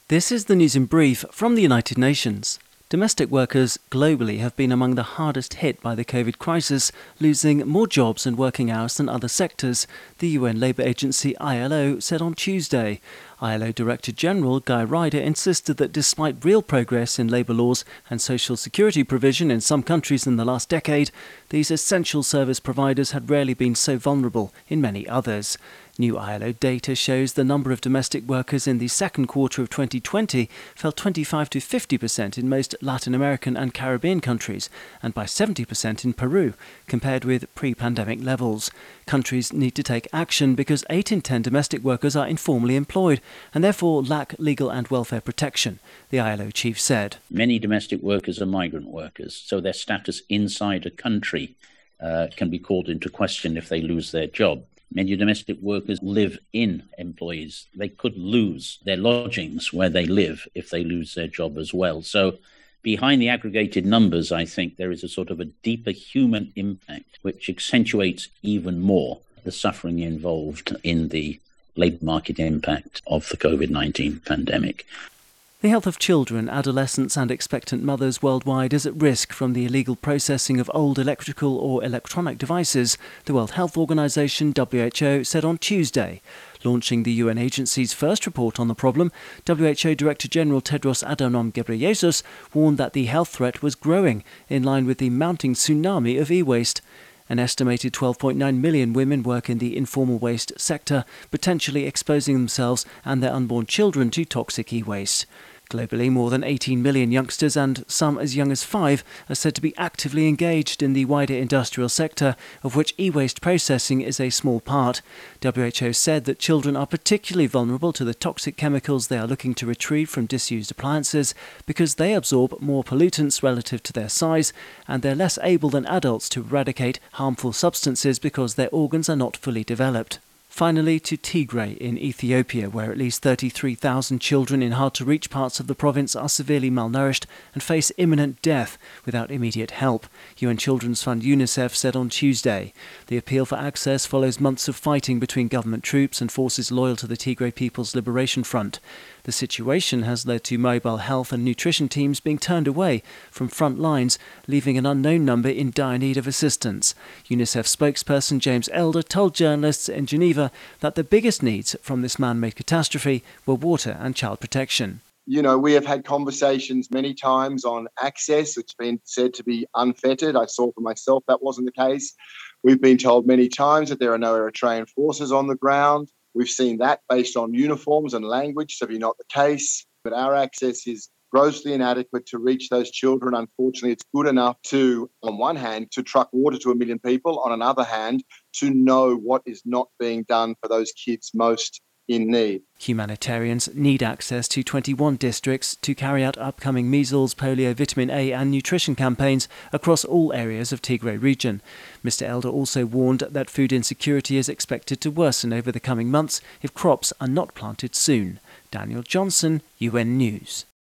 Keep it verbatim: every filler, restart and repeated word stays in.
This is the news in brief from the United Nations. Domestic workers globally have been among the hardest hit by the COVID crisis, losing more jobs and working hours than other sectors, the U N labour agency I L O said on Tuesday. I L O Director General Guy Ryder insisted that despite real progress in labour laws and social security provision in some countries in the last decade, these essential service providers had rarely been so vulnerable in many others. New I L O data shows the number of domestic workers in the second quarter of twenty twenty fell twenty-five to fifty percent in most Latin American and Caribbean countries and by seventy percent in Peru, compared with pre-pandemic levels. Countries need to take action because eight in ten domestic workers are informally employed and therefore lack legal and welfare protection, the I L O chief said. Many domestic workers are migrant workers, so their status inside a country uh, can be called into question if they lose their job. Many domestic workers live in employees. They could lose their lodgings where they live if they lose their job as well. So behind the aggregated numbers, I think there is a sort of a deeper human impact which accentuates even more the suffering involved in the labour market impact of the COVID nineteen pandemic. The health of children, adolescents and expectant mothers worldwide is at risk from the illegal processing of old electrical or electronic devices, the World Health Organization W H O said on Tuesday. Launching the U N agency's first report on the problem, W H O Director General Tedros Adhanom Ghebreyesus warned that the health threat was growing in line with the mounting tsunami of e-waste. An estimated twelve point nine million women work in the informal waste sector, potentially exposing themselves and their unborn children to toxic e-waste. Globally, more than eighteen million youngsters and some as young as five are said to be actively engaged in the wider industrial sector, of which e-waste processing is a small part. W H O said that children are particularly vulnerable to the toxic chemicals they are looking to retrieve from disused appliances because they absorb more pollutants relative to their size, and they're less able than adults to eradicate harmful substances because their organs are not fully developed. Finally, to Tigray in Ethiopia, where at least thirty-three thousand children in hard-to-reach parts of the province are severely malnourished and face imminent death without immediate help, U N Children's Fund UNICEF said on Tuesday. The appeal for access follows months of fighting between government troops and forces loyal to the Tigray People's Liberation Front. The situation has led to mobile health and nutrition teams being turned away from front lines, leaving an unknown number in dire need of assistance. UNICEF spokesperson James Elder told journalists in Geneva that the biggest needs from this man-made catastrophe were water and child protection. You know, we have had conversations many times on access. It's been said to be unfettered. I saw for myself that wasn't the case. We've been told many times that there are no Eritrean forces on the ground. We've seen that based on uniforms and language to be not the case. But our access is grossly inadequate to reach those children. Unfortunately, it's good enough to, on one hand, to truck water to a million people. On another hand, to know what is not being done for those kids most in need. Humanitarians need access to twenty-one districts to carry out upcoming measles, polio, vitamin A and nutrition campaigns across all areas of Tigray region. Mister Elder also warned that food insecurity is expected to worsen over the coming months if crops are not planted soon. Daniel Johnson, U N News.